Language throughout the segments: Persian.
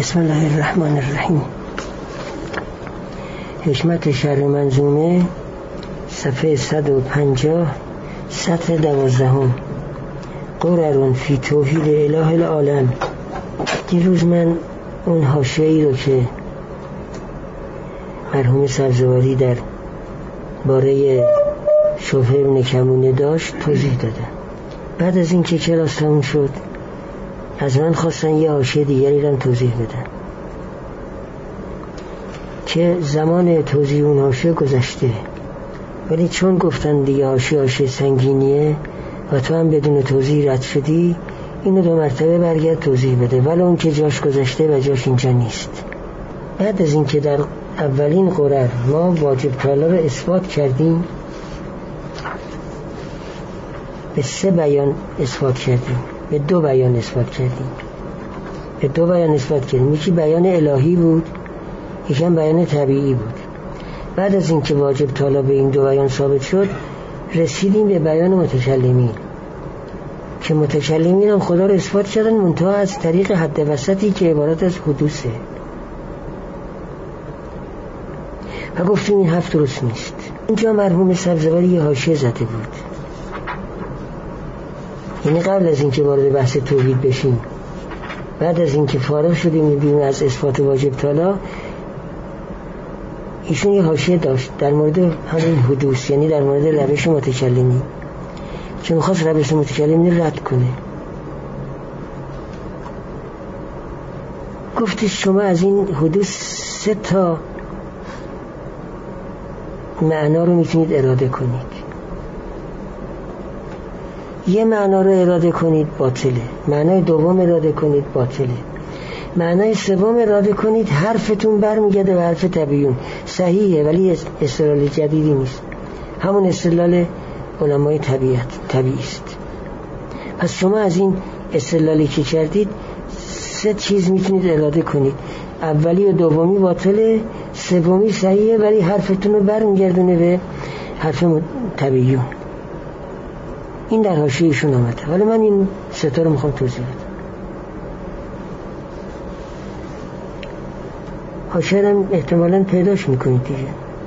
بسم الله الرحمن الرحیم. حکمت شرح منظومه صفحه 150 سطر 12. قرر فی توحید اله العالم. دیروز من اون حاشیه‌ای رو که مرحوم سبزواری در باره شبهه ابن کمونه داشت توضیح دادم. بعد از این که کلاس تموم شد از من خواستن یه حاشیه دیگری رو توضیح بدم که زمان توضیح اون حاشیه گذشته، ولی چون گفتن دیگه حاشیه سنگینیه و تو هم بدون توضیح رد شدی، اینو 2 مرتبه برگرد توضیح بده، ولی اون که جاش گذشته و جاش اینجا نیست. بعد از این که در اولین قرر ما واجب طالع رو اثبات کردیم، به 3 بیان اثبات کردیم، به 2 بیان اثبات کردیم. یکی بیان الهی بود، یکی هم بیان طبیعی بود. بعد از این که واجب طالع به این 2 بیان ثابت شد، رسیدیم به بیان متکلمین که متکلمین هم خدا رو اثبات کردن، منتها از طریق حد وسطی که عبارت از حدوثه، و گفتیم این 7 درست نیست. اینجا مرحوم سبزواری یه حاشیه زده بود، یعنی قبل از این که وارد بحث توحید بشیم، بعد از این که فارغ شدیم می‌بینیم از اثبات واجب طالع، ایشون یه حاشیه داشت در مورد همین حدوث، یعنی در مورد روش متکلمین، که می‌خواست روش متکلمین رد کنه. گفتش شما از این حدوث 3 تا معنا رو میتونید اراده کنید. یه معنا رو اراده کنید باطله، معنای دوم اراده کنید باطله، معنای سوم اراده کنید حرفتون برمیگرده به حرف طبیعیون، صحیحه ولی استدلال جدیدی نیست، همون استدلال علمای طبیعی است. پس شما از این استدلالی که کردید 3 چیز میتونید اراده کنید، اولی و دومی باطله، سومی صحیحه ولی حرفتون رو برمیگردونه به حرف طبیعیون. این در حاشیه‌شون آمده. حالا من این 3 تا رو میخوام توضیح بدم. حاشیه رو احتمالاً پیداش میکنید دیگه.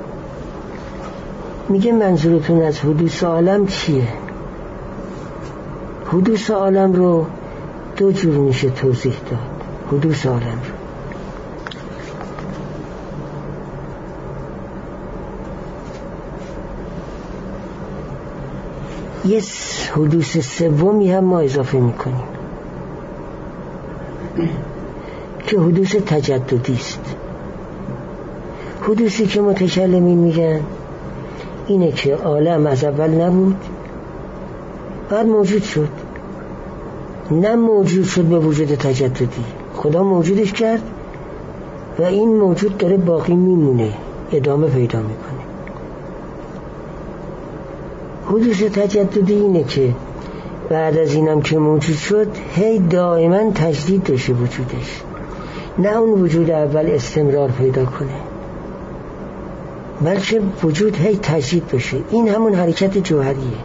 میگه منظورتون از حدوث عالم چیه؟ حدوث عالم رو 2 جور میشه توضیح داد. حدوث عالم رو یه حدوث سومی هم ما اضافه میکنیم که حدوث تجددی است. حدوثی که متکلمین میگن اینه که عالم از اول نبود بعد موجود شد، نه موجود شد به وجود تجددی، خدا موجودش کرد و این موجود داره باقی میمونه، ادامه پیدا میکنه. حدوث تجددی اینه که بعد از اینم که موجود شد هی دائما تجدید داشته وجودش، نه اون وجود اول استمرار پیدا کنه، بلکه وجود هی تجدید بشه. این همون حرکت جوهریه.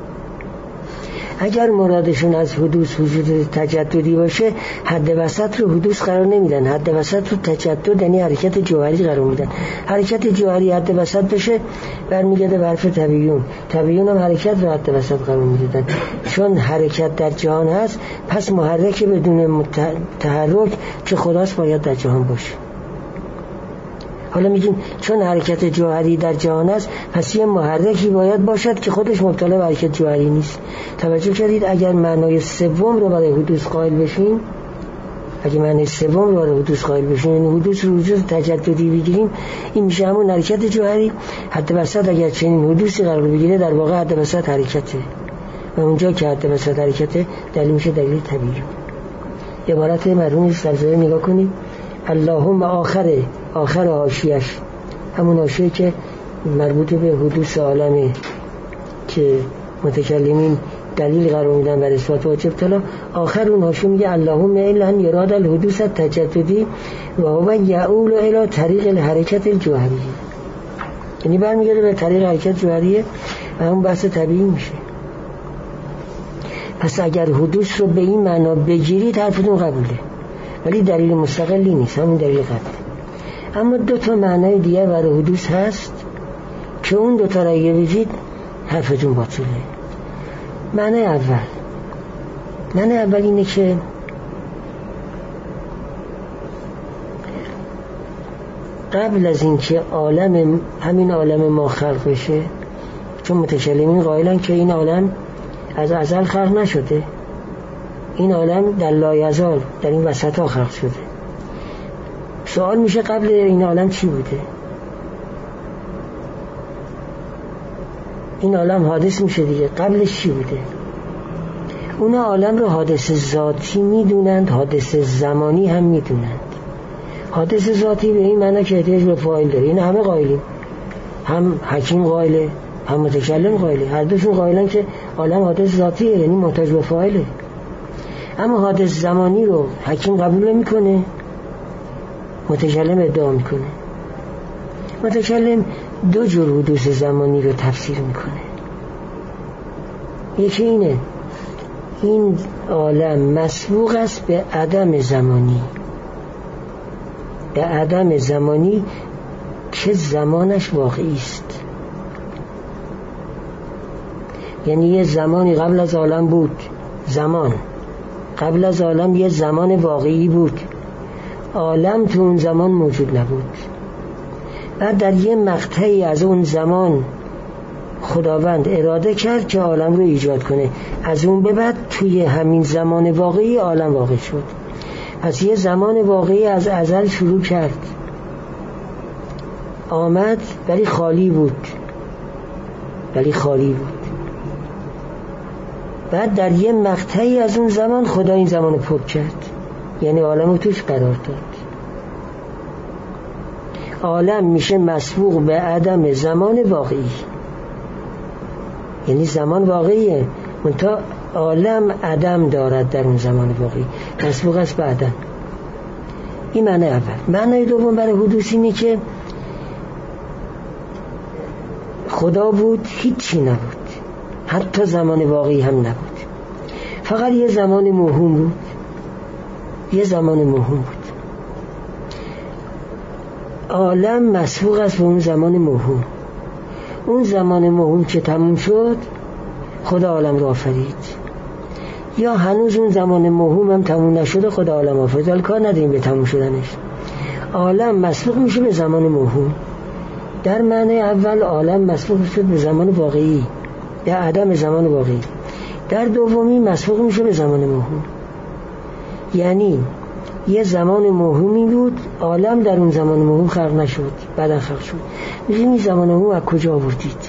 اگر مرادشون از حدوث وجود تجددی باشه، حد وسط رو حدوث قرار نمیدن، حد وسط رو تجدد یعنی حرکت جوهری قرار میدن. حرکت جوهری حد وسط بشه برمیگرده به حرف طبیعیون هم حرکت رو حد وسط قرار میدن. چون حرکت در جهان هست، پس محرک بدون تحرک که خداست باید در جهان باشه. حالا میگیم چون حرکت جوهری در جهان است، پس یه محرکی باید باشد که خودش مبتلا به حرکت جوهری نیست. توجه کردید؟ اگر معنای سوم رو برای حدوث قائل بشیم، یعنی حدوث رو وجود تجددی بگیریم، این میشه همون حرکت جوهری. حد وسط اگر چنین حدوثی قرار بگیره، در واقع حد وسط حرکته، و اونجا که حد وسط حرکته دلیل میشه دلیل طبیعی. عبارت مرحوم سبزواری نگاه کنید. اللهم آخر حاشیه‌اش، همون حاشیه که مربوط به حدوث عالمه که متکلمین دلیل قرار میدن بر اثبات واجب طالع، آخر اون حاشیه میگه اللهم الا ان یراد الحدوث التجددی و هو یعول الی طریق الحرکت الجوهری، یعنی برمیگرده به طریق حرکت جوهریه و همون بحث طبیعی میشه. پس اگر حدوث رو به این معنا بگیرید حرفتون قبوله، ولی دلیل مستقلی نیست، همون دلیل قطعی. اما دو تا معنای دیگه برای حدوث هست که اون دو تا را اگه بگید حرفتون باطله. معنای اول اینه که قبل از این که همین عالم ما خلق بشه، چون متکلمین قائلن که این عالم از ازل خلق نشده، این عالم در لایزال در این وسط ها خلق شده. سوال میشه قبل این عالم چی بوده؟ این عالم حادث میشه دیگه، قبلش چی بوده؟ اونا عالم رو حادث ذاتی میدونند، حادث زمانی هم میدونند. حادث ذاتی به این معنی که احتیاج به فاعل داره، این همه قائلیم، هم حکیم قائله هم متکلم قائله، هر دوشون قائلن که عالم حادث ذاتیه، یعنی محتاج به فاعله. اما حادث زمانی رو حکیم قبول نمیکنه، متکلم ادعا میکنه. متکلم دو جور حدوث زمانی رو تفسیر میکنه. یکی اینه این عالم مسبوق است به عدم زمانی، به عدم زمانی که زمانش واقعی است. یعنی یه زمانی قبل از عالم بود، زمان قبل از عالم یه زمان واقعی بود، عالم تو اون زمان موجود نبود. بعد در یه مقطعی از اون زمان خداوند اراده کرد که عالم رو ایجاد کنه، از اون به بعد توی همین زمان واقعی عالم واقع شد. پس یه زمان واقعی از ازل شروع کرد، آمد ولی خالی بود، بعد در یه مقطعی از اون زمان خدا این زمان رو پر کرد، یعنی عالم رو توش قرار داد. عالم میشه مسبوق به عدم زمان واقعی، یعنی زمان واقعیه منتها عالم عدم دارد در اون زمان واقعی، مسبوق است به عدم. این معنی اول. معنی دوم برای حدوث اینه که خدا بود، هیچی نبود، حتی زمان واقعی هم نبود، فقط یه زمان موهوم بود، عالم مسبوق است به اون زمان موهوم. اون زمان موهوم که تموم شد خدا عالم رو آفرید، یا هنوز اون زمان موهوم هم تموم نشده خدا عالم آفرید، ولی کار نداریم به تموم شدنش. عالم مسبوق میشه به زمان موهوم. در معنی اول عالم مسبوق شد به زمان واقعی، در عدم زمان واقعی. در دومی مسبوق میشه به زمان موهوم، یعنی یه زمان موهومی بود، عالم در اون زمان موهوم خلق نشد، بعدا خلق شد. میگیم این زمان موهوم از کجا آوردید؟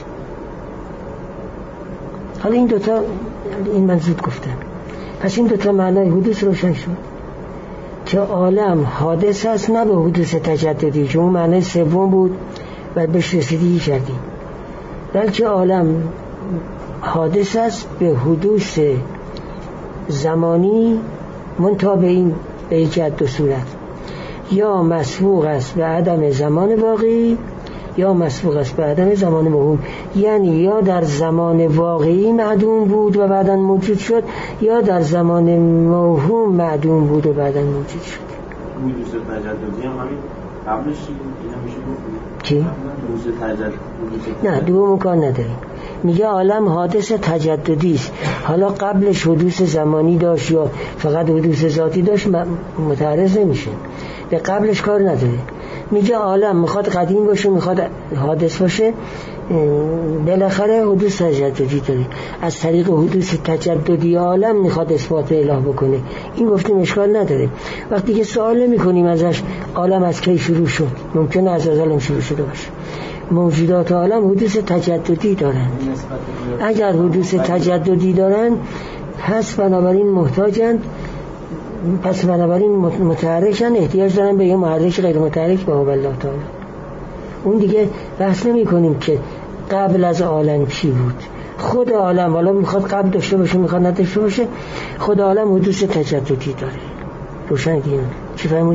حالا این دوتا، این من زود گفتم، پس این دوتا معنای حدوث روشن شد که عالم حادث است، نه به حدوث تجددی که اون معنای سوم بود و بهش رسیدگی کردیم، بلکه عالم حادث است به حدوث زمانی، منتها به یکی از دو صورت، یا مسبوق است به عدم زمان واقعی یا مسبوق است به عدم زمان موهوم. یعنی یا در زمان واقعی معدوم بود و بعداً موجود شد، یا در زمان موهوم معدوم بود و بعداً موجود شد. حدوث تجددی هم همین قبلش اینا میشه گفت چی؟ حدوث تجددی نه، دوم کار نداریم. میگه عالم حادث تجددی است، حالا قبلش حدوث زمانی داشت یا فقط حدوث ذاتی داشت متعرض نمیشه، به قبلش کار نداره. میگه عالم میخواد قدیم باشه، میخواد حادث باشه، بالاخره حدوث تجددی داره. از طریق حدوث تجددی عالم میخواد اثبات اله بکنه. این گفتیم اشکال نداره. وقتی که سوال نمی‌کنیم ازش عالم از کی شروع شد، ممکنه از ازل شروع شده باشه. موجودات عالم حدوث تجددی دارن. اگر حدوث تجددی دارن پس بنابراین محتاجن، پس بنابراین متحرکن، احتیاج دارن به یه محرک غیر متحرک به الله تعالی. اون دیگه بحث نمی کنیم که قبل از عالم چی بود. خود عالم حالا میخواد قبل داشته باشه میخواد نداشته باشه، خود عالم حدوث تجددی داره. روشن دیگه چی فرمودید؟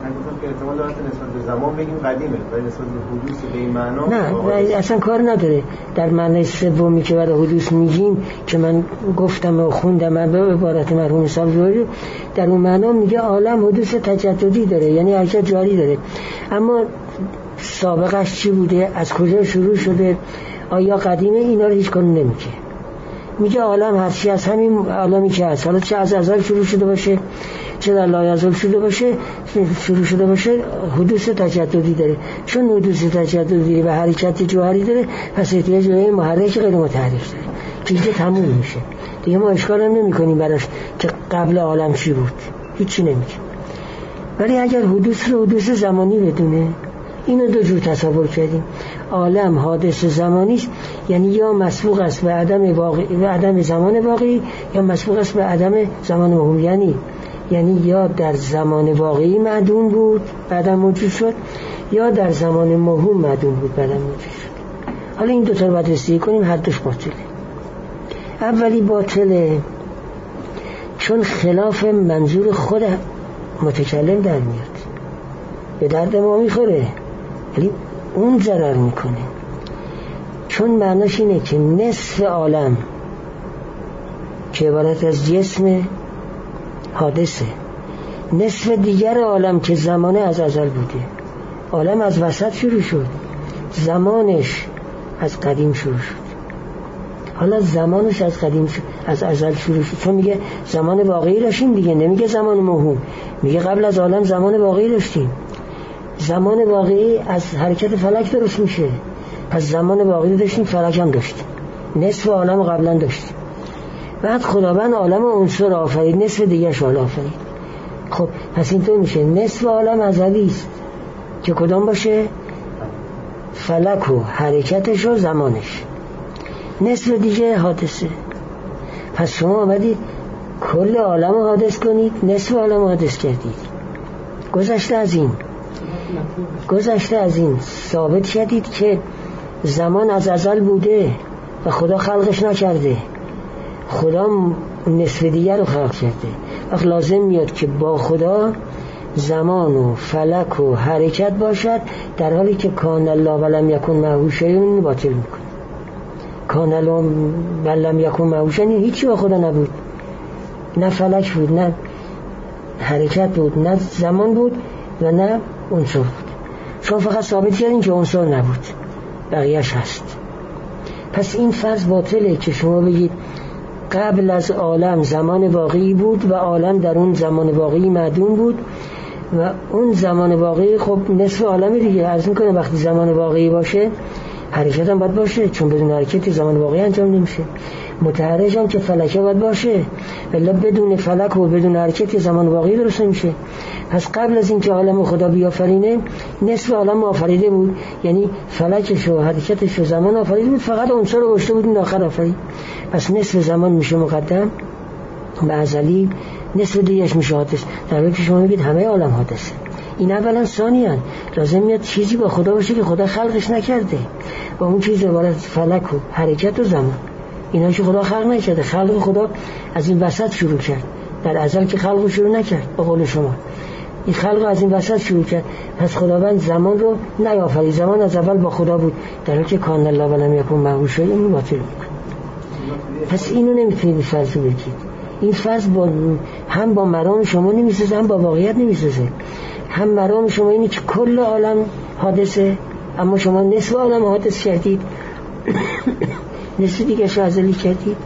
گفتم که احتمال داره نسبت به زمان بگیم قدیمه ولی نسبت به حدوث به این معنا نه اصلا کار نداره. در معنی سومی که برای حدوث میگیم که من گفتم و خوندم به عبارت مرحوم صاحب، در اون معنا میگه عالم حدوث تجددی داره، یعنی حرکت جاری داره. اما سابقش چی بوده، از کجا شروع شده، آیا قدیمه، اینا رو هیچ کنون نمیگه. میگه عالم هرچی از همین عالمی که هست، حالا چه از ازل شروع شده باشه چه در لایزال شروع شده باشه، حدوث تجددی داره. چون حدوث تجددی و حرکت جوهری داره، پس احتیاج به محرک غیر متحرک داره که دیگه تموم میشه دیگه. ما اشکال هم نمی کنیم براش که قبل عالم چی بود، هیچی نمیگه. ولی اگر حدوث رو حدوث زمانی بدونه، اینو دو جور تصور کردیم. عالم حادث زمانی است، یعنی یا مسبوق است به عدم واقعی و عدم زمان واقعی، یا مسبوق است به عدم زمان موهوم، یعنی یا در زمان واقعی معدوم بود بعدم موجود شد، یا در زمان موهوم معدوم بود بعدم موجود شد. حالا این دوتا رو باید رسیدگی کنیم. هر دوش باطله. اولی باطله چون خلاف منظور خود متکلم در میاد، به درد ما میخوره ولی اون ضرر میکنه. چون معناش اینه که نصف عالم که عبارت از جسم حادثه، نصف دیگر عالم که زمانه از ازل بوده. عالم از وسط شروع شد، زمانش از قدیم شروع شد. حالا زمانش از قدیم شد، از ازل شروع شد. چون میگه زمان واقعی داشتیم دیگه، نمیگه زمان موهوم، میگه قبل از عالم زمان واقعی داشتیم. زمان واقعی از حرکت فلک درست میشه، پس زمان واقعی داشتیم، فلک هم داشتیم، نصف عالم قبلا داشتیم. بعد خداوند عالم عنصر آفرید، نصف دیگرش آفرید. خب پس اینطور میشه نصف عالم ازلی است که کدام باشه؟ فلک و حرکتش و زمانش، نصف دیگه حادثه. پس شما آمدید کل عالم رو حادث کنید، نصف عالم رو حادث کردید. گذشته از این ثابت شدید که زمان از ازل بوده و خدا خلقش نکرده، خدا نصف دیگر رو خلق کرده. وقت لازم میاد که با خدا زمان و فلک و حرکت باشد، در حالی که کان الله ولم یکن معه شیء باطل میکنه. کان الله ولم یکن معه شیء هیچی با خدا نبود، نه فلک بود، نه حرکت بود، نه زمان بود و نه عنصر بود. شما فقط ثابت کردین که عنصر نبود، بقیه‌اش هست. پس این فرض باطله که شما بگید قبل از عالم زمان واقعی بود و عالم در اون زمان واقعی معدوم بود و اون زمان واقعی خب نصف عالم دیگه. عرض میکنه وقتی زمان واقعی باشه حرکت هم باید باشه، چون بدون حرکت زمان واقعی انجام نمیشه. متحرک هم که فلکه باید باشه، ولی بدون فلک و بدون حرکت زمان واقعی درست نمیشه. پس قبل از اینکه عالم خدا بیافرینه نصف عالم آفریده بود، یعنی فلکش و حرکتش و زمان آفریده بود، فقط عنصر رو گشته بود این آخر آفرید. پس نصف زمان میشه مقدم و ازلی، نصف دیگهش میشه حادث. در حالی که شما میگید همه عالم حادثه. این اولا. ثانیاً لازم میاد چیزی با خدا باشه که خدا خلقش نکرده، و اون چیز عبارت فلک و حرکت و زمان، اینا که خدا خلق نکرده. خلق خدا از این وسط شروع کرد، در ازل که خلق شروع نکرد. به قول شما این خلق از این وسط شروع کرد، پس خداوند زمان رو نیافرید، زمان از اول با خدا بود، در حالی که کان الله ولم یکن معه شیء باطل بود. پس اینو نمیتونید فرض بگید. این فرض هم با مرام شما نمیسازه، هم با واقعیت نمیسازه. هم مرام شما اینه که کل عالم حادثه، اما شما نصف عالم حادث کردید، نصف دیگه شو ازلی کردید.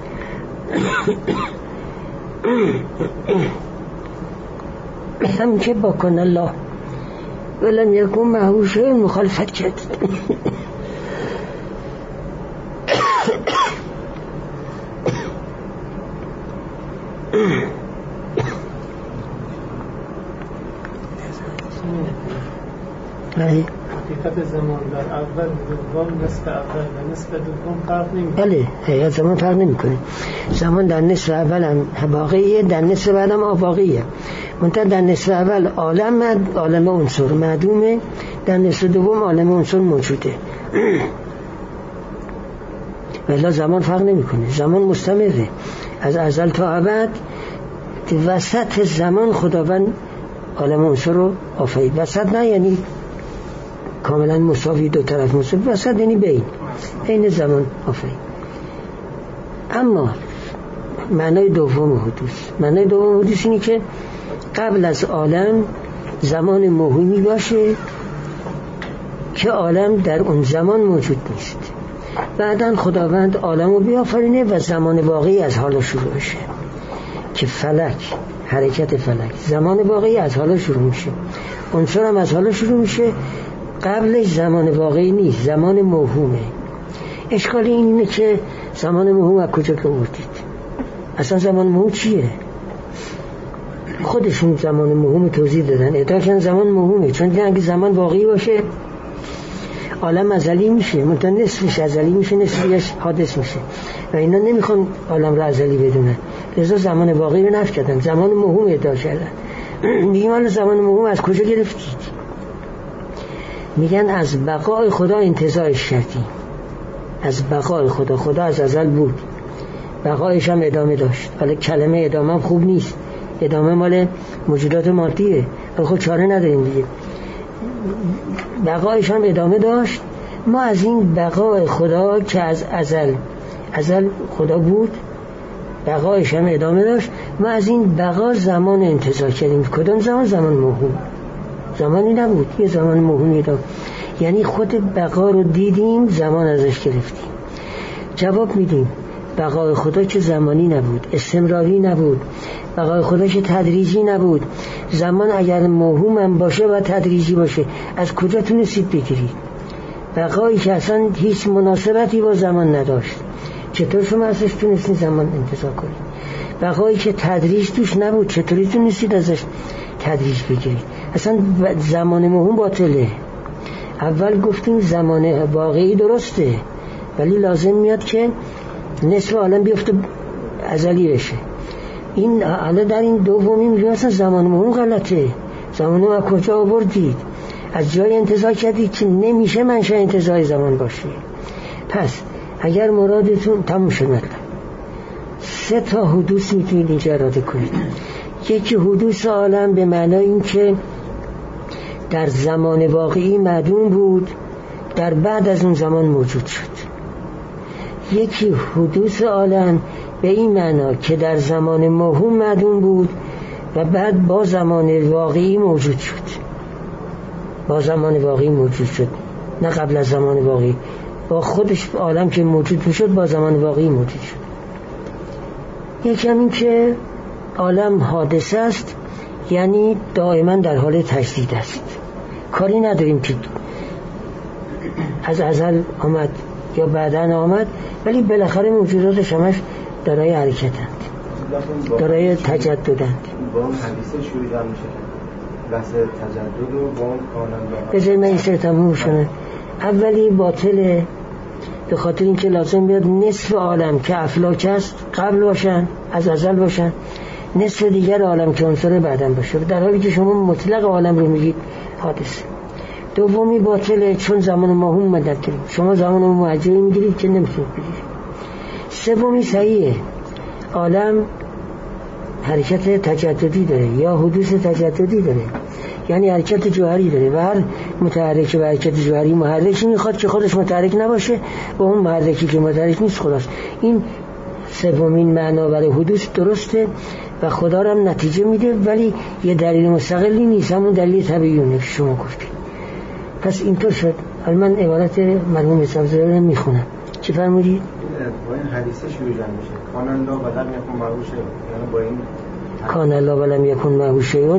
هم که با کن الله ولم یکن معه شیء مخالفت کردید. حقیقت زمان در اول دوم نصف اول و نصف دوم فرق نمی‌کنه. بله، حقیقت زمان فرق نمی‌کنه. زمان در نصف اول هم واقعیه، در نصف بعد هم واقعیه. منتها در نصف اول عالم عنصر معدومه، در نصف دوم عالم عنصر موجوده. ولی زمان فرق نمی‌کنه، زمان مستمره از ازل تا ابد. وسط زمان خداوند عالم عنصر رو آفرید. وسط نه یعنی کاملا مساوی، دو طرف مساوی، وسط یعنی بین زمان آفرید. اما معنای دوم حدوث اینه که قبل از عالم زمان موهومی باشه که عالم در اون زمان موجود نیست. بعداً خداوند عالم رو بیافرینه و زمان واقعی از حالا شروع بشه که فلک، حرکت فلک، زمان واقعی از حالا شروع میشه. عنصر هم از حالا شروع میشه، قبلش زمان واقعی نیست، زمان موهومه. اشکال اینه که زمان موهوم از کجا که آوردید؟ اصلا زمان موهوم چیه؟ خودشون زمان موهوم توضیح دادن، ادعا کردن زمان موهومه، چون اگه زمان واقعی باشه عالم ازلی میشه، منتها نصفش ازلی میشه، نصفش حادث میشه و اینا نمیخوان عالم را ازلی بدونن، لذا زمان واقعی رو نفی کردن، زمان موهوم ادعا کردن. میگیم حالا زمان موهوم از کجا گرفتید؟ میگن از بقای خدا انتزاعش کردیم. از بقای خدا از ازل بود، بقایش هم ادامه داشت. حالا کلمه ادامه هم خوب نیست، ادامه مال موجودات مادیه، ولی خود چاره نداریم دیگه. بقایش هم ادامه داشت. ما از این بقای خدا که از ازل خدا بود، بقایش هم ادامه داشت، ما از این بقا زمان انتزاع کردیم. کدام زمان؟ زمان موهوم. زمانی نبود، یه زمان موهومی داشت، یعنی خود بقا رو دیدیم، زمان ازش گرفتیم. جواب میدیم بقای خدا که زمانی نبود، استمراری نبود، بقای خدا که تدریجی نبود. زمان اگر موهوم هم باشه و تدریجی باشه، از کجا تونستید بگیرید؟ بقایی که اصلا هیچ مناسبتی با زمان نداشت، چطور شما ازش تونستید زمان انتزاع کنید؟ بقایی که تدریج توش نبود، چطوری تونستید ازش تدریج بگیرید؟ اصلا زمان موهوم باطله. اول گفتیم زمان واقعی درسته، ولی لازم میاد که نصف عالم بیفته ازلی بشه. این حالا در این دومی میگه اصلا زمان موهوم غلطه. زمان موهوم از کجا آوردید؟ از جای انتزاع کردید که نمیشه منشأ انتزاع زمان باشه. پس اگر مرادتون تموم شد، مطلب 3 تا حدوث میتونید اینجا اراده کنید. یکی حدوث عالم به معنای این که در زمان واقعی معدوم بود، در بعد از اون زمان موجود شد. یکی حدوث عالم به این معنا که در زمان موهوم معدوم بود و بعد با زمان واقعی موجود شد. با زمان واقعی موجود شد، نه قبل از زمان واقعی. با خودش عالم که موجود میشد با زمان واقعی موجود شد. یکی هم این که عالم حادثه است، یعنی دائما در حال تجدید است. کاری نداریم که از ازل آمد یا بعداً آمد، ولی بالاخره موجوداتش همش دارای حرکتند، دارای تجددند. با اون حدیث شروع میشه بحث تجدد و با اون کانال بذاری من این سر تموم شنه. اولی باطله به خاطر اینکه لازم بیاد نصف عالم که افلاک است قبل باشن، از ازل باشن، نصف دیگر عالم که عنصر بعدن باشه، در حالی که شما مطلق عالم رو میگید حادثه. دومی باطله چون زمان موهوم مدد کرد، شما زمان معجزه میگیرید که نمیتونید بگیرید. سومی صحیحه، عالم حرکت تجددی داره یا حدوث تجددی داره، یعنی حرکت جوهری داره و هر متحرک و حرکت جوهری محرکی میخواد که خودش متحرک نباشه با اون محرکی که متحرک نیست خلاص. این سومین معنا برای حدوث درسته و خدا رو هم نتیجه میده، ولی یه دلیل مستقلی نیست، همون دلیل طبیعیونه که شما گفتید. پس اینطور شد. حالا من عبارت مرحوم صاحبزاده رو میخونم. چی فرمودید؟ با این حدیثه شروع میشه کان الله ولم یکن معه شیء، یعنی با این کان الله ولم یکن معه شیء،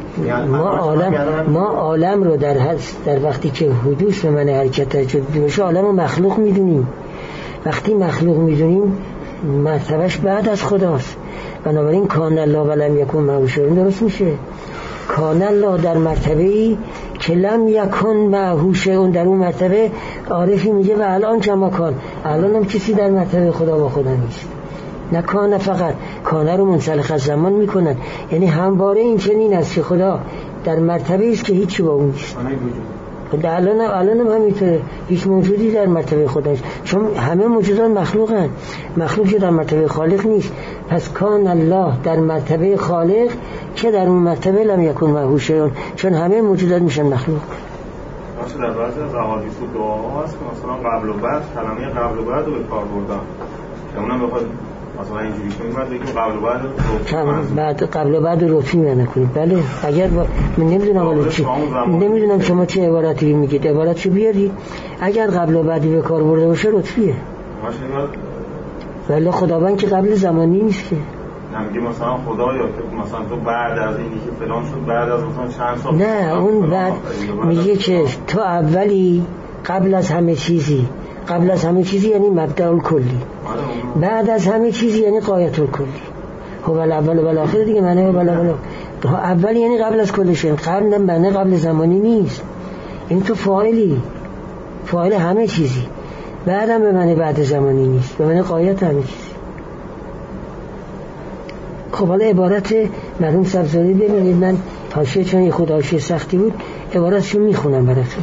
ما عالم رو در وقتی که حدوث به معنی حرکت تجدید باشه عالم رو مخلوق میدونیم. وقتی مخلوق میدونیم مرتبهش بعد از خداست، بنابراین کان الله ولم یکن معه شیء درست میشه. کان الله در مرتبه‌ای که لم یکن معه شیء، در اون مرتبه عارفی میگه و الان کما کان، الان هم کسی در مرتبه خدا با خدا نیست. نه کان فقط، کانه رو منسلخ از زمان میکنن، یعنی همواره این چنین است که خدا در مرتبه است که هیچی با اون نیست. الان هم همینطوره، هیچ موجودی در مرتبه خدا نیست، چون همه موجودان مخلوقن. مخلوق که در مرتبه خالق نیست، پس کان الله در مرتبه خالق که در اون مرتبه لم یکن معه شیء، چون همه موجودات میشن مخلوق. مثلا در بعضی از احادیث و دعاها هست که مثلا قبل و بعد، کلمه قبل و بعد رو به کار بردن که اونم بخواد مثلا اینجوری کنیم بعد بگیم قبل و بعد قبل و بعد رو رفعی معنی کنید. بله اگر من نمیدونم ولی چی، نمیدونم شما چه عبارتی میگید، عبارتشو بیارید. اگر قبل و بعدی به کار برده باشه رفعیه. ولی خداوند که قبل زمانی نیست که نمیگه مثلا خدا یا که مثلا تو بعد از اینی که فلان شد بعد از مثلا چند سال، نه اون بعد میگه که تو اولی قبل از همه چیزی. قبل از همه چیزی یعنی مبدأ الکلی، بعد از همه چیزی یعنی غایت الکلی. هو الاول و الاخر دیگه معنی هو الاول. اول یعنی قبل از کل شی، قبل معنی قبل زمانی نیست. این تو فاعل همه چیزی. بعدم به معنی بعد زمانی نیست، به معنی غایت همه چیزی. خب حالا عبارت مرحوم سبزواری ببینید، من حاشیه چون یه خود حاشیه سختی بود عبارتشو میخونم براتون.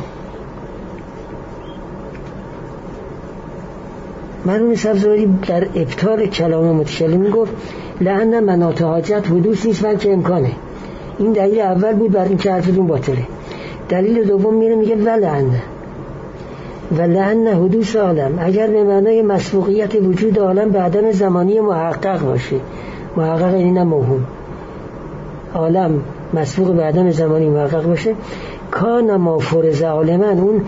مرحوم سبزواری در ابطال کلام متکلم گفت لأن مناط حاجت حدوث نیست بلکه امکانه. این دلیل اول بود بر این که حرفتون باطله. دلیل دوم میگه ولأن حدوث عالم اگر به معنای مسبوقیت وجود عالم به عدم زمانی محقق باشه، محقق یعنی نه موهوم، عالم مسبوق به عدم زمانی محقق باشه، کان ما فرض عالما، اون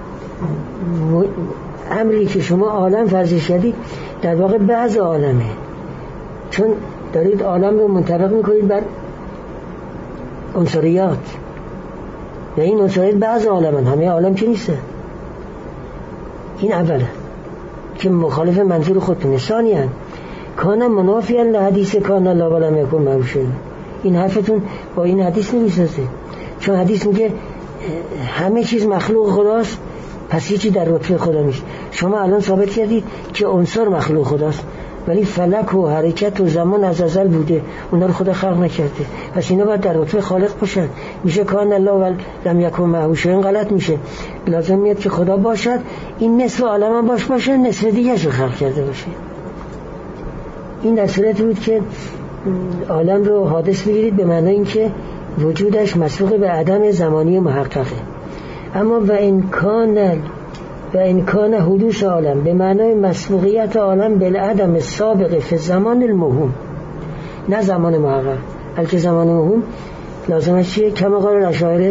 امری که شما عالم فرضش کردید در واقع بعض عالمه، چون دارید عالم رو منطبق میکنید بر عنصریات و این عنصریات بعض عالمن، همه عالم که نیسته. این اوله که مخالف منظور خودتونه. ثانیاً کان منافیاً لحدیث کان لا ولم یکن معه شیء، این حرفتون با این حدیث نمیسازه، چون حدیث میگه همه چیز مخلوق خداست، پس هیچی در رتبه خدا نیست. شما الان ثابت کردید که عنصر مخلوق خداست، ولی فلک و حرکت و زمان از ازل بوده، اونا رو خدا خلق نکرده، پس اینا باید در رتبه خالق باشن. میشه کان الله ولم یکن معه شیء، این غلط میشه. لازم میاد که خدا باشد، این نصف عالم هم باشه، نصف دیگه رو خلق کرده باشه. این در صورتی بود که عالم رو حادث بگیرید به معنای این که وجودش مسبوق به عدم زمانی محققه. اما و این کان حدوث عالم به معنای مسبوقیت عالم بالعدم سابق فی زمان الموهوم، نه زمان محقق، بلکه زمان موهوم. لازمش چیه؟ کما قال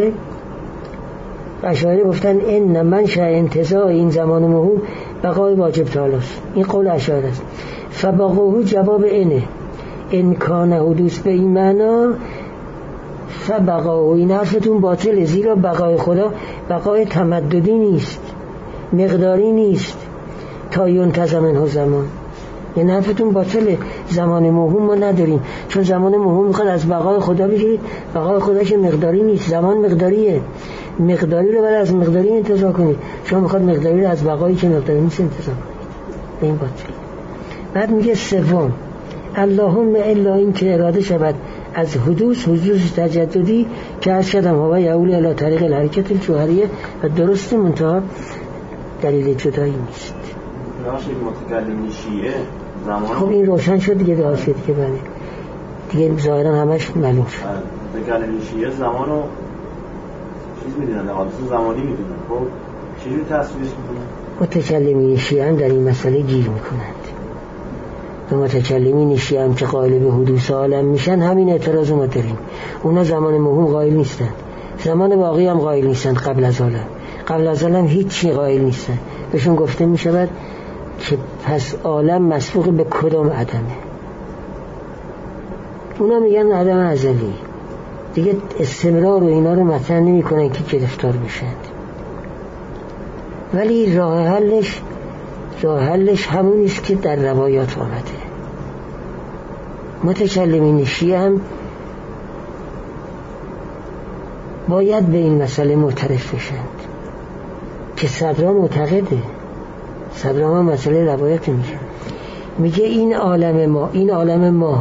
اشاعره گفتن ان منشأ انتزاع این زمان موهوم بقای واجب تعالی است. این قول اشاعره است. فبقاهو جواب اینه، ان کان حدوث به این معنا فبقاهو، این حرفتون باطله، زیرا بقای خدا بقای تمددی نیست، مقداری نیست، تا ینتظم منه زمان. این حرفتون باطله. زمان موهوم ما نداریم، چون زمان موهوم میخواد از بقای خدا بگیرید، بقای خدا که مقداری نیست، زمان مقداریه، مقداری رو برای از مقداری انتزاع کنید، شما میخواد مقداری رو از بقایی که مقداری نیست انتزاع کنید. این باطله. بعد میگه سوم اللهم الا این که اراده شود از حدوث تجددی که از شدم هوا یعول الی طریق الحرکت الجوهریه و درست منتها دلیل جدایی نیست. متکلم شیعه زمان خب این روشن شد دیگه، دعا شد که بله دیگه ظاهرا همش معلوم شد. متکلم شیعه زمانو چیز میدونن، حادثه زمانی میدونن. خب چجوری تصویرش میکنن؟ متکلمین شیعه هم در این مسئله گیر میکنند. و متکلمین شیعه هم که قائل به حدوث عالم میشن همین اعتراض ما داریم. اونا زمان موهوم قائل نیستن، زمان باقی هم قائل نیستن، قبل از عالم هیچی قائل نیستن. بهشون گفته میشود که پس عالم مسبوق به کدام عدمه؟ اونا میگن عدم ازلی، دیگه استمرار و اینا رو مطرح نمی کنن که گرفتار بشن. ولی راه حلش همونیست که در روایات آمده. متکلمین شیعه هم باید به این مسئله معترف بشند که صدرا معتقده، صدرا ما مسئله روایت میگه این عالم ما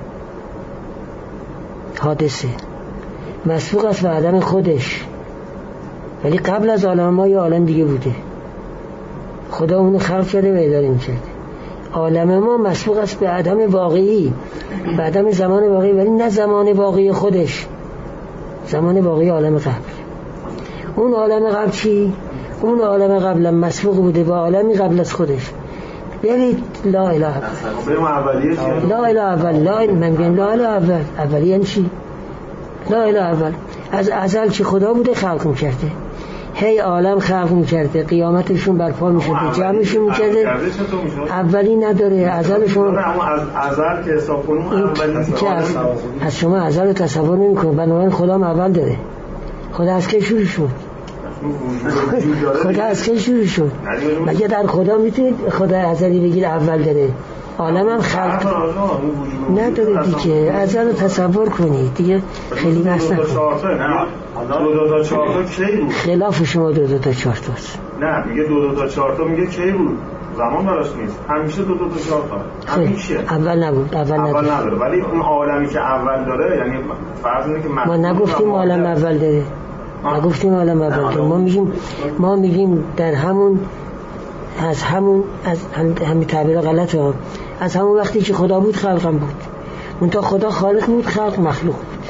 حادثه مسبوق است به عدم خودش، ولی قبل از عالم ما یه عالم دیگه بوده، خدا اونو خلق کرده و اداره می‌کرده. عالم ما مسبوق است به عدم واقعی، به عدم زمان واقعی، ولی نه زمان واقعی خودش، زمان واقعی عالم قبل. اون عالم قبل چی؟ اون عالم قبل مسبوق بوده با عالمی قبل از خودش. یعنی لا اله لا اله اول، لا من میگم لا اله اول. اولی یعنی چی؟ لا اله اول از ازل چی خدا بوده خلق میکرده، هی عالم خلق میکرده، قیامتشون برپا میشده، جمعشون میکرده. اولی نداره، ازلشون ازل که حساب کنیم اولی از شما ازل رو تصور نمیکنه. بنابراین خدا اول داره. خدا از که شروع شد؟ خدا از که شروع شد؟ مگه در خدا میتونید خدا ازلی بگید اول داره؟ عالم هم خلق نداره دیگه. ازل رو تصور کنید دیگه، خیلی بحث نکنید. 2 تا 4 تا کی بود؟ خلاف شما 2 تا 4 تاست. نه میگه 2 تا 4 تا میگه کی بود؟ زمان براش نیست، همیشه 2 تا 4 تا همیشه. اول نبود، اول نداره. ولی اون عالمی که اول داره، یعنی فرض اینه که ما نگفتیم عالم اول داره، نگفتیم عالم اول داره. ما میگیم در همون از همین تعبیر غلطه، از همون وقتی که خدا بود خلقم بود. اون تا خدا خالق بود، خلق مخلوق بود.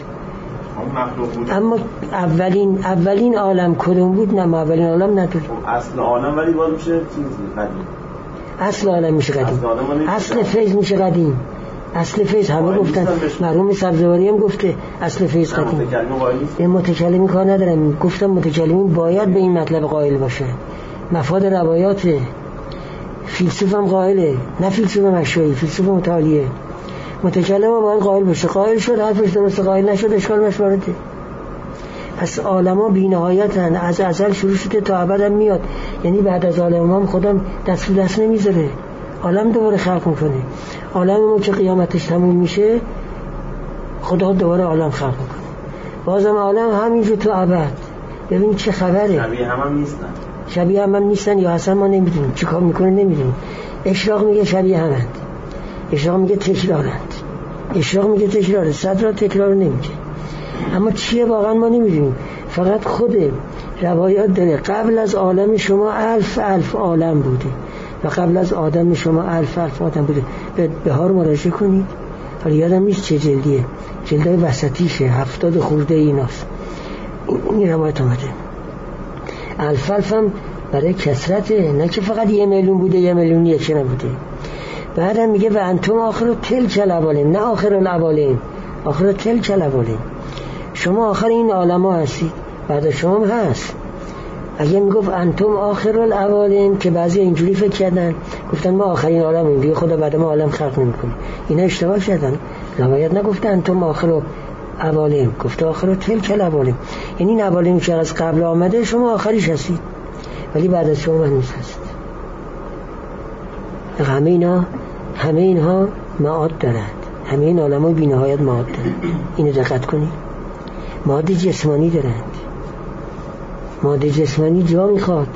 اما اولین عالم کدوم بود؟ نه ما اولین عالم نداریم. اصل عالم ولی باید میشه چیز قدیم. اصل عالم میشه قدیم، اصل فیض میشه قدیم. اصل فیض همه گفتن، مرحوم سبزواری هم گفته اصل فیض قدیم. این متکلمی کار ندارم، گفتم متکلمین باید به این مطلب قائل باشه. مفاد روایات فیلسوف هم قائله، نه فیلسوف مشروعی، فیلسوف متعالیه. متکلم هم باید قائل باشه. قائل شد حرفش درسته، قائل نشد اشکال مش وارده. پس عالما بی نهایتن، از ازل شروع شده تا ابد هم میاد. یعنی بعد از عالم هم خودم دست نمیذاره، عالم دوباره خلق میکنه. عالم ما که قیامتش تموم میشه خدا دوباره عالم خلق میکنه، بازم عالم همینجور تو ابد. ببین چه خبره. شبیه هم نیستن یا اصلا ما نمیدونیم چی کار میکنه، نمیدونیم. اشراق میگه شبیه همند، اشراق میگه تکرارند، اشراق میگه تکراره، صدر تکرار نمیگه. اما چیه واقعا ما نمیدونیم. فقط خود روایات داره قبل از عالم شما الف عالم بوده و قبل از آدم شما الف آدم بوده. به بهار مراجعه کنید، حالا یادم نیست چه جلدیه، جلدای وسطیشه، 70 خورده ایناست. این روایت آمده. الف هم برای کثرته، نه که فقط 1 میلیون بوده، 1 میلیون یک نبوده. بعدم میگه و انتم آخر تلک الاولین، نه آخر الاولین، آخر تلک الاولین. شما آخر این عالم ها هستید، بعد شما هم هست. اگه میگفت انتم آخر الاولین که بعضی اینجوری فکر کردن، گفتن ما آخرین عالمیم دیگه، خدا بعد ما عالم خلق نمیکنه. اینا اشتباه کردن. روایت نگفته انتم آخر الاولین، گفته آخر تلک الاولین. یعنی این اولین که از قبل آمده شما آخریش هستید، ولی بعد از شما هنوز هست. همه اینها معاد دارند، همه این عالم‌ها بی‌نهایت معاد دارند. اینو دقت کنید. معاد جسمانی دارند. معاد جسمانی جا میخواد.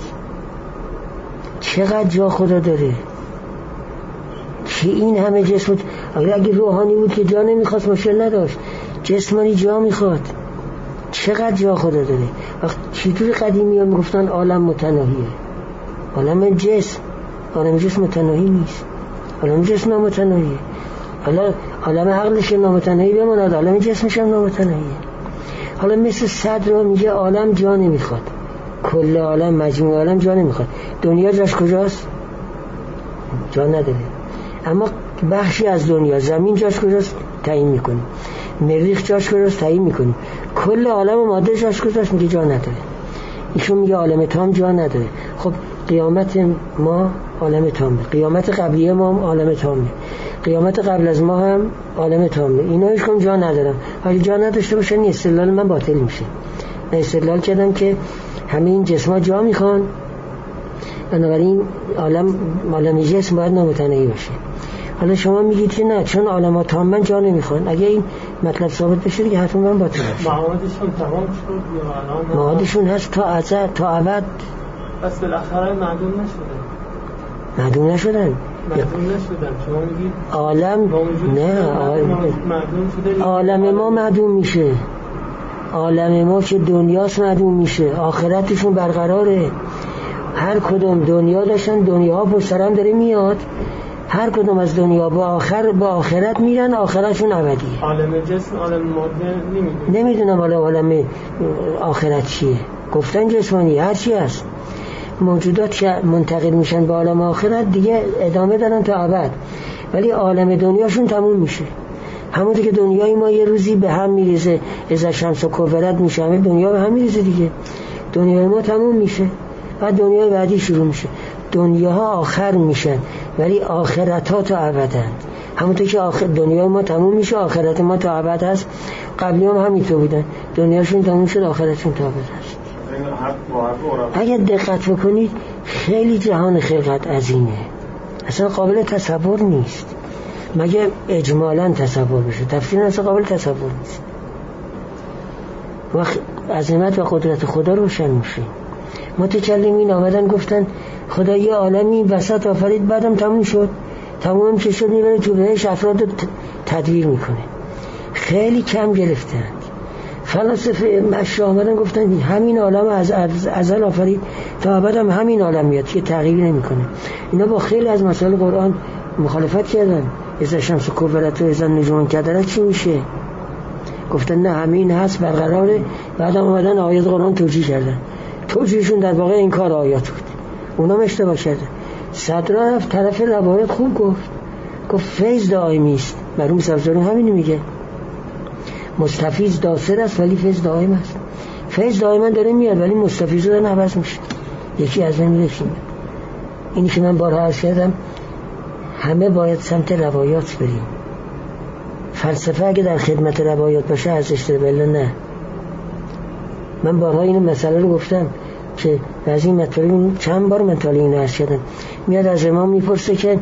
چقدر جا خدا داره که این همه جسم. اگه روحانی بود که جا نمیخواست مشکل نداشت، جسمانی جا میخواد. چقدر جا خدا داره. وقت چطور قدیمی ها میگفتن عالم متناهیه، عالم جسم متناهی نیست، عالم جسم نامتناهیه. حالا عالم عقلش نامتناهی بماند، عالم جسمش هم نامتناهیه. حالا مثل صدر رو میگه عالم جا نمیخواد، کل عالم مجموع عالم جا نمیخواد. دنیا جاش کجاست؟ جا نداره. اما بخشی از دنیا، زمین جاش کجاست؟ تعیین میکنیم. مریخ جاش کجاست؟ تعیین میکنیم. کل عالم و ماده جاش کجاست؟ میگه جا نداره. ایشون میگه عالم تام جا نداره. خب قیامت ما عالم تامه، قیامت قبلی ما هم عالم تامه، قیامت قبل از ما هم عالم تامه. اینا هیچ کدوم جا ندارن. ولی جا نداشته باشن استدلال من باطل میشه. من استدلال کردم که همه این جسم‌ها جا میخوان، بنابراین عالم جسم باید نامتناهی باشه. حالا شما میگید که نه، چون عالم‌ها تامن جا نمیخوان. اگه این مطلب ثابت بشه دیگه حتما من باطل باشه. معادشون تمام شد یا الان معادشون هست تا ازل تا ابد. بس بالاخره معدوم نشدن. شما میگید عالم نه، عالم ما معدوم میشه. عالم ما که دنیاست معدوم میشه، آخرتشون برقراره. هر کدوم دنیا داشتن، دنیاها پشت سرم داره میاد. هر کدوم از دنیا با آخرت میرن، آخرتشون ابدیه. عالم جسم، عالم ماده نمیدونم حالا عالم آخرت چیه. گفتن جسمانی هر چی هست، موجودات که منتقل میشن به عالم آخرت دیگه ادامه دارن تا ابد، ولی عالم دنیاشون تموم میشه. همونطور که دنیای ما یه روزی به هم میریزه، اذا شمس کورت میشه، همه دنیا به هم میریزه دیگه. دنیای ما تموم میشه، بعد دنیای بعدی شروع میشه. دنیاها آخر میشن ولی آخرت‌ها تا ابدن. همونطور که دنیای ما تموم میشه، آخرت ما تا ابد هست. قبلی هم همینطور بودن، دنیاشون تموم شد، آخرتشون تا ابد هست. اگه دقت بکنید خیلی جهان خلقت عظیمه، اصلا قابل تصور نیست، مگه اجمالا تصور بشه، تفصیلا اصلا قابل تصور نیست. وقت عظمت و قدرت خدا روشن میشه. متکلمین آمدن گفتن خدا یه عالمی وسط آفرید، بعدم تموم شد، تموم که شد میبره تو بهش، افراد تدویر میکنه. خیلی کم گرفتن. فلاسفه مشا آمدن گفتن همین عالم از ازل آفرید تا ابدم همین عالم میاد که تغییری نمیکنه. اینا با خیلی از مسائل قرآن مخالفت کردن. اذا شمس کورت و اذا نجوم کدرت چی میشه؟ گفتن نه همین هست، برقراره. بعدم اومدن آیات قرآن توجیه کردن. توجیهشون در واقع این کار آیات بود، اونا اشتباه کردن. صدرا رفت طرف روایت خوب گفت فیض دائمی است. مرحوم سبزواری همینو میگه، مستفیض داسر است ولی فیض دائم است. فیض دائما داره میاد ولی مستفیض داره عوض میشه، یکی از این یکی. اینی که من بارها عرض کردم، همه باید سمت روایات بریم. فلسفه اگه در خدمت روایات باشه ارزش داره، ولی نه. من بارها این مسئله رو گفتم که از این مطالب چند بار مطالب اینو عرض کردم. میاد از امام میپرسه که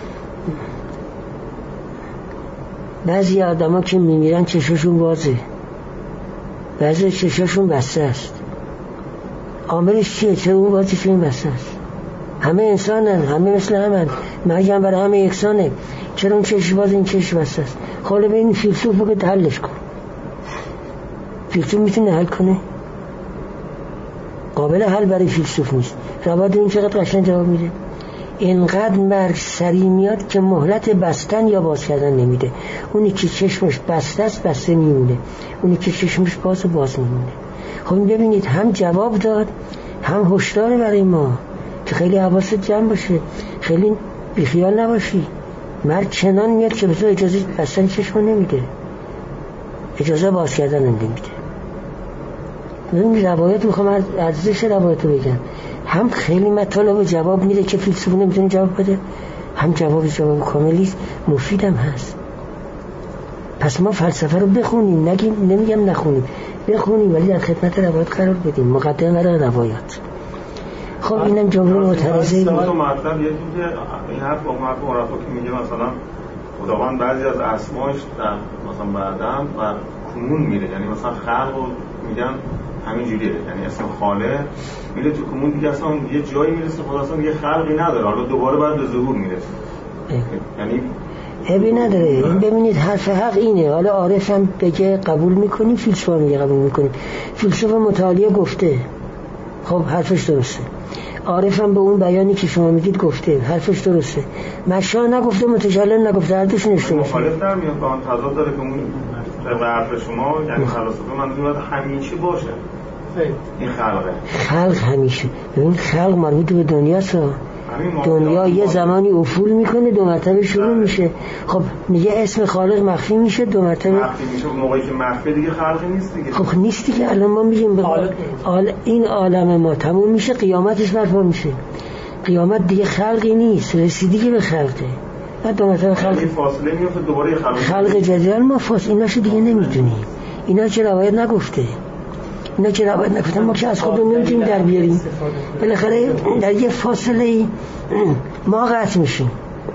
بعضی آدما که میمیرن چشاشون بازه، بعضی چشاشون بسته است. عاملش چیه؟ چرا اون بازه چه این بسته است؟ همه انسانن، همه مثل همن، مرگ هم برای همه یکسانه، چرا اون چشش باز این چشش بسته است؟ خاله به این فیلسوف بگه حلش کن. فیلسوف میتونه حل کنه؟ قابل حل برای فیلسوف نیست. روایت این چقدر قشنگ جواب میده. اینقدر مرگ سریع میاد که مهلت بستن یا باز کردن نمیده. اونی که چشمش بسته است بسته میمونه، اونی که چشمش باز میمونه. خب ببینید هم جواب داد، هم هشدار برای ما که خیلی حواست جمع باشه، خیلی بیخیال نباشی. مرگ چنان میاد که به تو اجازه بستن چشم نمیده، اجازه باز کردن نمیده. این روایت میخوام ارزش روایت رو بگم، هم خیلی مطالب جواب میده که فیلسوف نمیتونه جواب بده، هم جواب کاملی مفیدم هست. پس ما فلسفه رو بخونیم، نمیگم نخونیم، بخونیم ولی در خدمت روایت قرار بدیم، مقدمه برای روایات. خب اینم جمله معترضه بود. تو مطلب یکی که این حرف عرفا که میگه مثلا خداوند بعضی از اسماش در مثلا بعدم و کنون میره، یعنی مثلا خلق رو میگن همین جوریه، یعنی اسم خالق میره تو کمون دیگه، اصلا یه جایی میرسه خدا اصلا دیگه خلقی نداره، حالا دوباره بعد به ظهور میرسه. یعنی عیبی نداره. ببینید حرف حق اینه. حالا عارف هم بگه قبول میکنیم، فیلسوف هم میگه قبول میکنیم. فیلسوف متعالی گفته، خب حرفش درسته. عارف هم به اون بیانی که شما میگید گفته، حرفش درسته. مشا نگفته، متکلم نگفته، هر دوش نشته. مخالف در میاد با هم تضاد داره که اون حرف شما، یعنی فلسفه منظور باید همیشه باشه این خلقه. خلق همیشه. ببین خلق مربوط به دنیاست. دنیا یه زمانی افول میکنه، دو مرتبه شروع میشه. خب میگه اسم خالق مخفی میشه، دو مرتبه مخفی میشه. موقعی که مخفی دیگه خلقی نیست دیگه. خب نیست دیگه. الان ما میگیم این عالم ما تموم میشه، قیامتش برپا میشه. قیامت دیگه خلقی نیست، رسیدگی به خلقه. بعد دو مرتبه فاصله میفته، دوباره خلق جدید. ما ایناشو دیگه نمیدونیم. اینا چه روایت نگفته، اینا که روایت نگفتن، ما که از خودمون نمیتونیم در بیاریم. بالاخره در یه فاصله ما قطع میشیم.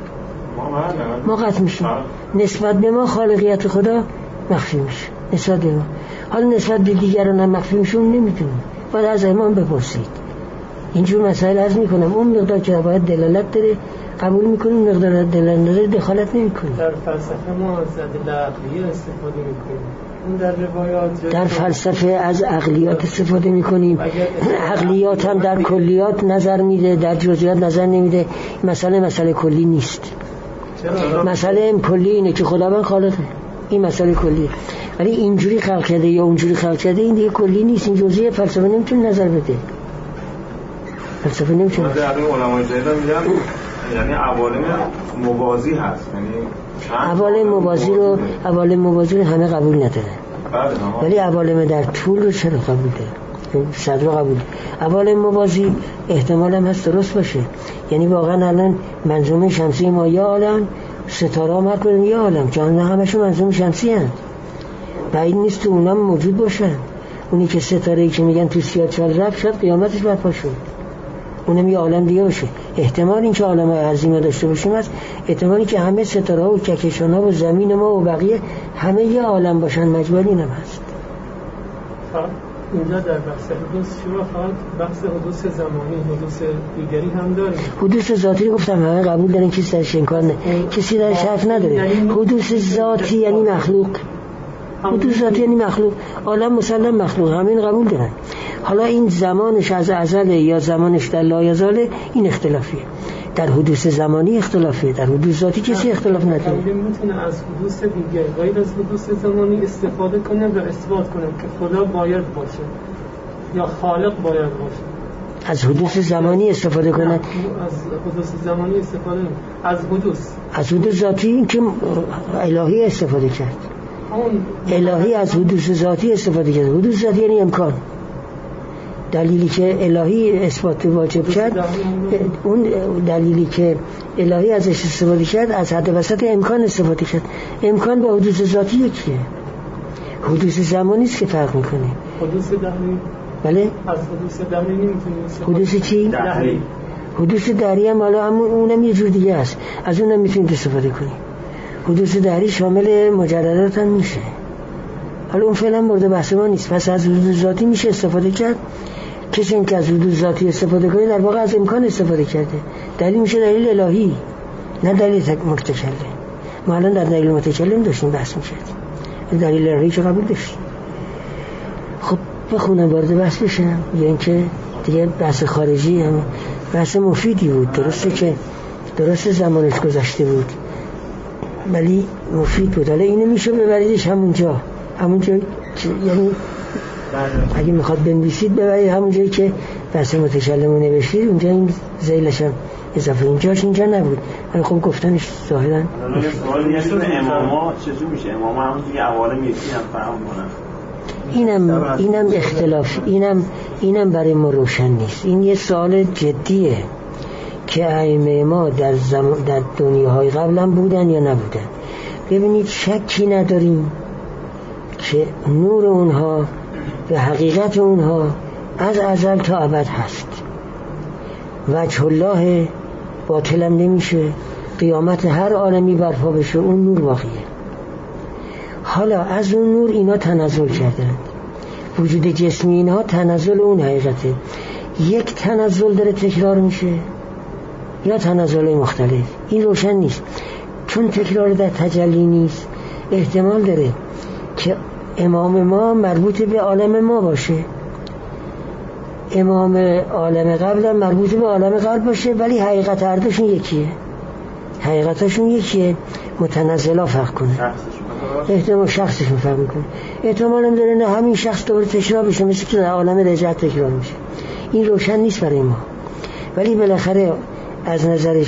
نسبت به ما خالقیت خدا مخفی میشه، نسبت به ما. حالا نسبت به دیگران هم مخفی میشه، اون نمیتونیم. باید از امام بپرسید. اینجور مسائل عرض میکنم. اون مقدار که باید دلالت داره قبول میکنیم، مقدار دلالت نداره دخالت نمیکنیم. در فلسفه ما از ادله عقلیه استفاده میکنیم، در فلسفه از عقلیات استفاده میکنیم. عقلیات هم در کلیات نظر میده، در جزئیات نظر نمیده. مسئله کلی نیست. مسئله کلی اینه که خداوند خالقه، این مسئله کلیه. ولی اینجوری خلق کرده یا اونجوری خلق کرده این دیگه کلی نیست، این جزئیه، فلسفه نمیتونه نظر بده. فلسفه نمیتونه. در علمای جدید میگن یعنی عوالم موازی هست، یعنی عوالم موازی رو همه قبول نداره. ولی عوالم در طول رو چرا قبول داره؟ صدر رو قبول. عوالم موازی احتمال هم هست درست باشه، یعنی واقعا الان منظومه شمسی ما یا عالم، ستاره ها مرکنیم یا عالم، جهان همشون منظومه شمسی هست، بعید نیست تو اونم موجود باشن. اونی که ستاره‌ای که میگن تو سیاه چال رفت شد قیامتش برپا شد، اونم یه عالم دیگه باشه. احتمال این که عالم عظیمه داشته باشیم هست، احتمالی که همه ستاره ها و کهکشان ها و زمین ما و بقیه همه یه عالم باشن مجموع اینم هست. اینجا در بحث حدوث شما فقط بحث حدوث زمانی، حدوث دیگری هم داریم. حدوث ذاتی گفتم همه قبول دارن، کسی درش انکار نه، کسی درش حرف نداره. حدوث ذاتی یعنی مخلوق، حدوث ذاتی یعنی مخلوق، عالم مسلم مخلوق، همین قبول دارن. حالا این زمانش از ازل یا زمانش در لایزاله، این اختلافیه. در حدوث زمانی اختلافیه، در حدوث ذاتی کسی اختلاف نداره. میتونه از حدوث دیگه غیر از حدوث زمانی استفاده کنه و اثبات کنه که خدا باید باشه یا خالق باید باشه. از حدوث زمانی استفاده کنه، از حدوث زمانی استفاده نکنه، از حدوث ذاتی این که الهی استفاده کرد. الهی از حدوث ذاتی استفاده کرد. حدوث ذاتی یعنی امکان. دلیلی که الهی اثبات واجب کرد، اون دلیلی که الهی ازش استفاده کرد از حد وسط امکان استفاده کرد. امکان با حدوث ذاتی یکیه، حدوث زمانی است که فرق میکنه. حدوث دهری، بله، از حدوث دهری نمیتونیم استفاده. حدوث چی؟ دهری. حدوث دهری هم حالا اونم یه جور دیگه است، از اونم میتونید استفاده کنید. حدوث دهری شامل مجردات هم میشه، حالا اون فعلا مورد بحث ما نیست. پس از حدوث ذاتی میشه استفاده کرد. کسی این که از حدوث ذاتی استفاده کنه در واقع از امکان استفاده کرده. دلیل میشه دلیل الهی، نه دلیل متکلم. ما الان در دلیل متکلم داشتیم بحث می‌کردیم، دلیل الهی که قبول داشتیم. خب بخونم وارد بحث بشم، یا اینکه دیگه بحث خارجی هم بحث مفیدی بود. درسته که درست زمانش گذشته بود ولی مفید بود. حالا اینو میشه ببریدش همونجا یعنی اگه میخواد بنویسید ببرید همون جایی که بحث متکلمو نوشتید، اونجا این ذیلش هم اضافه. اینجا نبود. ولی خب گفتنش ظاهرا سوال نیست. اماما چجور میشه؟ اماما همون دیگه عوالم یکی هم فهم کنن. اینم اختلاف، اینم برای ما روشن نیست. این یه سوال جدیه که ائمه ما در دنیاهای قبلا بودن یا نبودن. ببینید شکی نداریم که نور اونها و حقیقت اونها از ازل تا ابد هست. وجه الله باطلم نمیشه. قیامت هر عالمی برپا بشه اون نور باقیه. حالا از اون نور اینا تنزل کردن. وجود جسمی اینها تنزل اون حقیقته. یک تنزل داره تکرار میشه یا تنزل مختلف، این روشن نیست. چون تکرار در تجلی نیست، احتمال داره که امام ما مربوط به عالم ما باشه، امام عالم قبل مربوط به عالم قبل باشه، ولی حقیقت هر دوشون یکیه. حقیقتشون یکیه، متنزلا فرق کنه. احتمال شخصشون فرق میکنه. احتمال هم داره نه همین شخص دوباره تکرار بشه، مثل که در عالم رجعت تکرار میشه. این روشن نیست برای ما. ولی بالاخره از نظر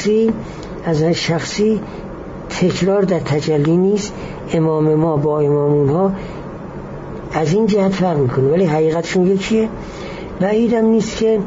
شخصی تکرار در تجلی نیست. امام ما با امامونها از این جهت فرق میکنه، ولی حقیقتشون یکیه. بعیدم نیست که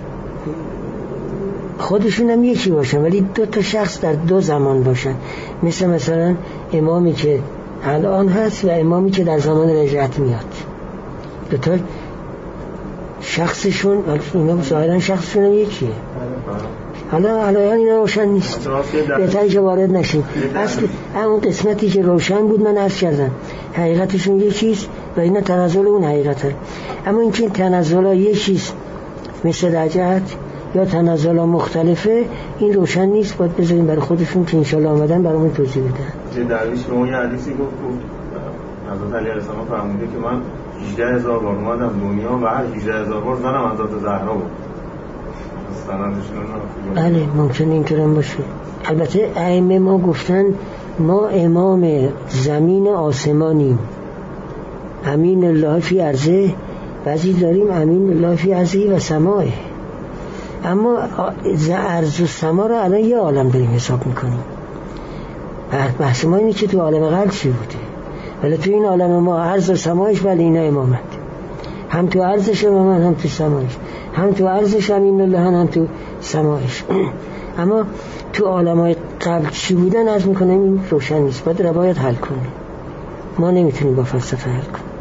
خودشون هم یکی باشن، ولی دو تا شخص در دو زمان باشن، مثلا امامی که الان هست و امامی که در زمان رجعت میاد. دو تا شخصشون، اینا ظاهرا شخصشون هم یکیه. حالا اینا روشن نیست، بهتره که وارد نشیم. اصل اون قسمتی که روشن بود من عرض کردم، حقیقتشون یکیست و اینا تنزل اون حقیقته. اما اینکه این تنزل ها یکیست مثل رجعت یا تنزل ها مختلفه، این روشن نیست. باید بذاریم برای خودشون که انشالله آمدن برامون توضیح بدن. یه درویش به اون یه حدیثی گفت حضرت علی علیه السلام فرموده که من 18,000 بار اومدم دنیا و هر 18,000 بار زنم حضرت زهرا بود. بله ممکن اینطور هم باشه. البته ائمه ما گفتن ما امام زمین آسمانیم، امین الله فی ارضه، بعضی داریم امین الله فی ارضه و سماه. اما ارض و سما رو الان یه عالم داریم حساب میکنیم. بحث ما اینه که تو عالم قلب چی بوده، ولی تو این عالم ما ارض و سماش بله اینا امامت، هم تو ارضش امامت هم تو سماش، هم تو ارضش امین الله هم تو سماش. اما تو عالمای قبل چی بودن از میکنم این روشن نیست، باید روایت حل کنه، ما نمیتونیم با فلسفه حل کنیم.